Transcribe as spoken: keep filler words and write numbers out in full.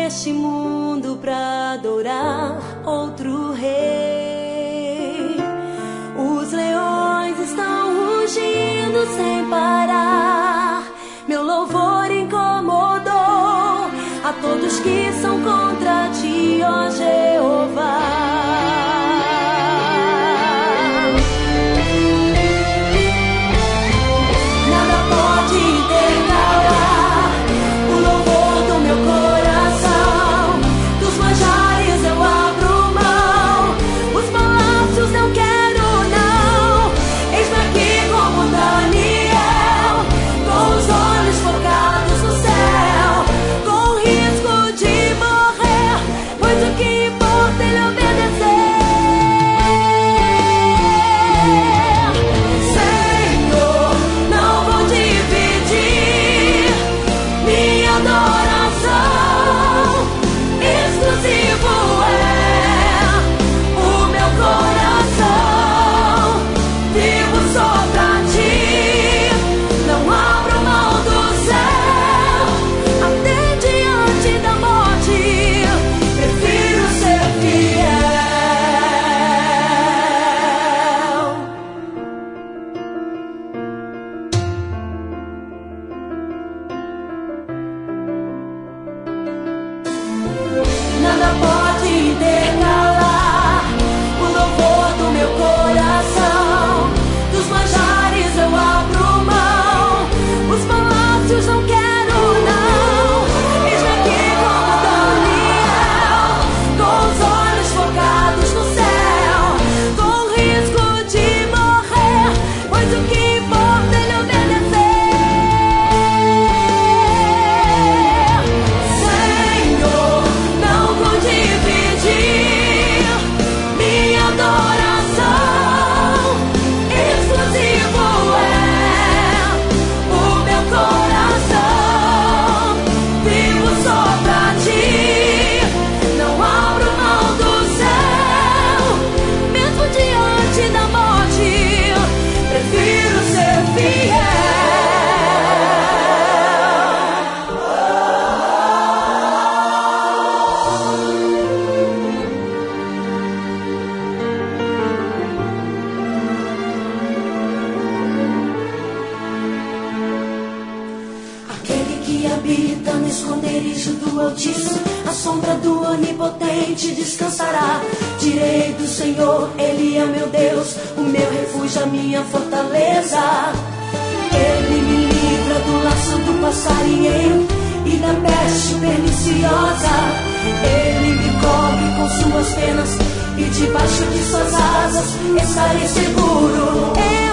neste mundo pra adorar outro rei. Os leões estão rugindo sem parar. Meu louvor incomodou a todos que são contra ti, ó Jeová. A sombra do Onipotente descansará. Direi do Senhor, Ele é meu Deus, o meu refúgio, a minha fortaleza. Ele me livra do laço do passarinheiro e da peste perniciosa. Ele me cobre com suas penas e debaixo de suas asas estarei seguro.